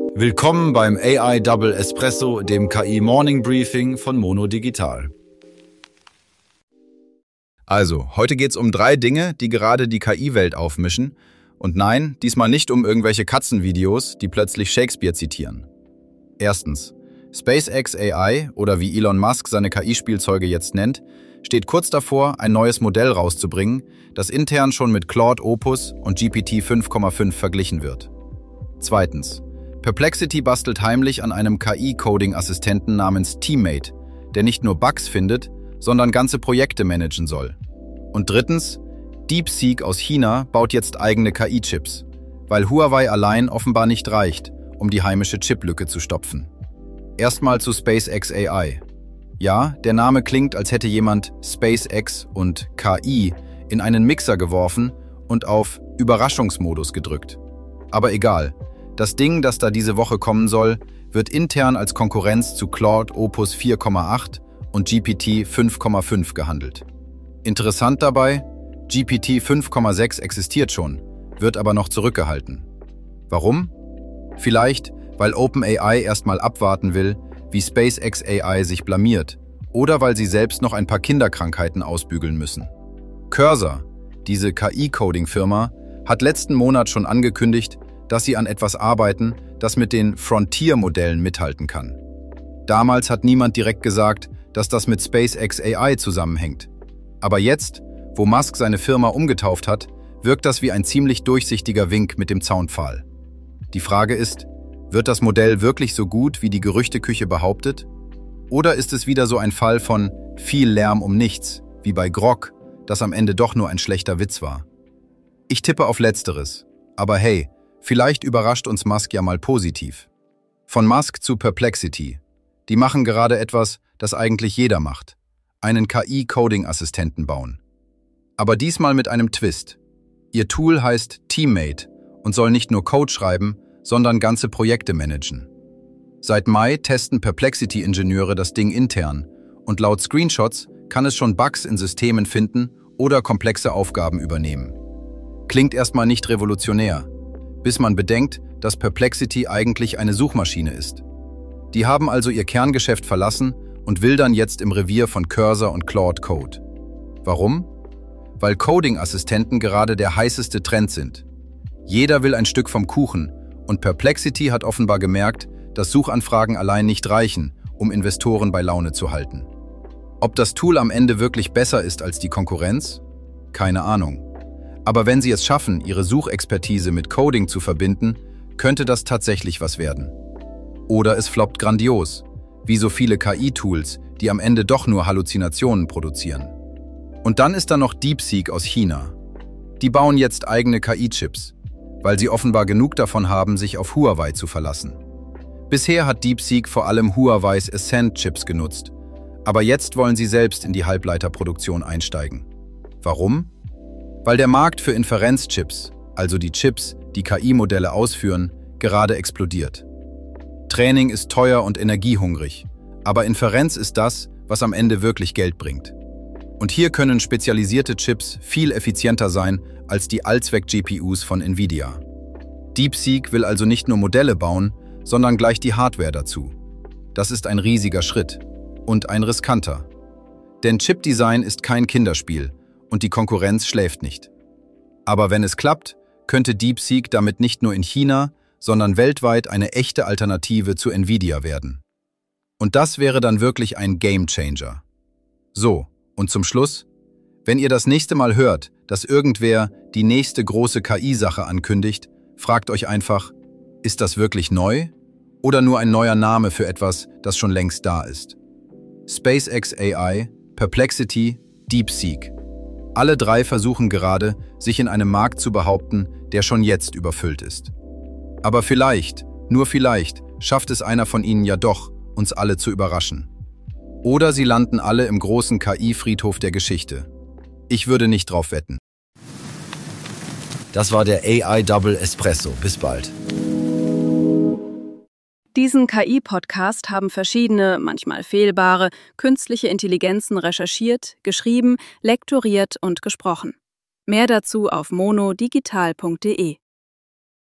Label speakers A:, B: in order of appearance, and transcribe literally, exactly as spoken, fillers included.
A: Willkommen beim A I Double Espresso, dem K I Morning Briefing von Mono Digital. Also, heute geht's um drei Dinge, die gerade die K I-Welt aufmischen. Und nein, diesmal nicht um irgendwelche Katzenvideos, die plötzlich Shakespeare zitieren. Erstens, SpaceX A I, oder wie Elon Musk seine K I-Spielzeuge jetzt nennt, steht kurz davor, ein neues Modell rauszubringen, das intern schon mit Claude Opus und G P T fünf Komma fünf verglichen wird. Zweitens, Perplexity bastelt heimlich an einem K I-Coding-Assistenten namens Teammate, der nicht nur Bugs findet, sondern ganze Projekte managen soll. Und drittens, DeepSeek aus China baut jetzt eigene K I-Chips, weil Huawei allein offenbar nicht reicht, um die heimische Chiplücke zu stopfen. Erstmal zu SpaceX A I. Ja, der Name klingt, als hätte jemand SpaceX und K I in einen Mixer geworfen und auf Überraschungsmodus gedrückt. Aber egal. Das Ding, das da diese Woche kommen soll, wird intern als Konkurrenz zu Claude Opus vier Komma acht und G P T fünf Komma fünf gehandelt. Interessant dabei, G P T fünf Komma sechs existiert schon, wird aber noch zurückgehalten. Warum? Vielleicht, weil OpenAI erstmal abwarten will, wie SpaceX A I sich blamiert, oder weil sie selbst noch ein paar Kinderkrankheiten ausbügeln müssen. Cursor, diese K I-Coding-Firma, hat letzten Monat schon angekündigt, dass sie an etwas arbeiten, das mit den Frontier-Modellen mithalten kann. Damals hat niemand direkt gesagt, dass das mit SpaceX A I zusammenhängt. Aber jetzt, wo Musk seine Firma umgetauft hat, wirkt das wie ein ziemlich durchsichtiger Wink mit dem Zaunpfahl. Die Frage ist, wird das Modell wirklich so gut, wie die Gerüchteküche behauptet? Oder ist es wieder so ein Fall von viel Lärm um nichts, wie bei Grok, das am Ende doch nur ein schlechter Witz war? Ich tippe auf Letzteres. Aber hey, vielleicht überrascht uns Musk ja mal positiv. Von Musk zu Perplexity. Die machen gerade etwas, das eigentlich jeder macht. Einen K I-Coding-Assistenten bauen. Aber diesmal mit einem Twist. Ihr Tool heißt Teammate und soll nicht nur Code schreiben, sondern ganze Projekte managen. Seit Mai testen Perplexity-Ingenieure das Ding intern und laut Screenshots kann es schon Bugs in Systemen finden oder komplexe Aufgaben übernehmen. Klingt erstmal nicht revolutionär, bis man bedenkt, dass Perplexity eigentlich eine Suchmaschine ist. Die haben also ihr Kerngeschäft verlassen und wildern jetzt im Revier von Cursor und Claude Code. Warum? Weil Coding-Assistenten gerade der heißeste Trend sind. Jeder will ein Stück vom Kuchen und Perplexity hat offenbar gemerkt, dass Suchanfragen allein nicht reichen, um Investoren bei Laune zu halten. Ob das Tool am Ende wirklich besser ist als die Konkurrenz? Keine Ahnung. Aber wenn sie es schaffen, ihre Suchexpertise mit Coding zu verbinden, könnte das tatsächlich was werden. Oder es floppt grandios, wie so viele K I-Tools, die am Ende doch nur Halluzinationen produzieren. Und dann ist da noch DeepSeek aus China. Die bauen jetzt eigene K I-Chips, weil sie offenbar genug davon haben, sich auf Huawei zu verlassen. Bisher hat DeepSeek vor allem Huaweis Ascend-Chips genutzt, aber jetzt wollen sie selbst in die Halbleiterproduktion einsteigen. Warum? Weil der Markt für Inferenzchips, also die Chips, die K I-Modelle ausführen, gerade explodiert. Training ist teuer und energiehungrig, aber Inferenz ist das, was am Ende wirklich Geld bringt. Und hier können spezialisierte Chips viel effizienter sein als die Allzweck-G P Us von Nvidia. DeepSeek will also nicht nur Modelle bauen, sondern gleich die Hardware dazu. Das ist ein riesiger Schritt und ein riskanter. Denn Chipdesign ist kein Kinderspiel und die Konkurrenz schläft nicht. Aber wenn es klappt, könnte DeepSeek damit nicht nur in China, sondern weltweit eine echte Alternative zu Nvidia werden. Und das wäre dann wirklich ein Gamechanger. So, und zum Schluss, wenn ihr das nächste Mal hört, dass irgendwer die nächste große K I-Sache ankündigt, fragt euch einfach, ist das wirklich neu oder nur ein neuer Name für etwas, das schon längst da ist? SpaceX A I, Perplexity, DeepSeek. Alle drei versuchen gerade, sich in einem Markt zu behaupten, der schon jetzt überfüllt ist. Aber vielleicht, nur vielleicht, schafft es einer von ihnen ja doch, uns alle zu überraschen. Oder sie landen alle im großen K I-Friedhof der Geschichte. Ich würde nicht drauf wetten.
B: Das war der A I Double Espresso. Bis bald.
C: Diesen K I-Podcast haben verschiedene, manchmal fehlbare, künstliche Intelligenzen recherchiert, geschrieben, lektoriert und gesprochen. Mehr dazu auf monodigital punkt de.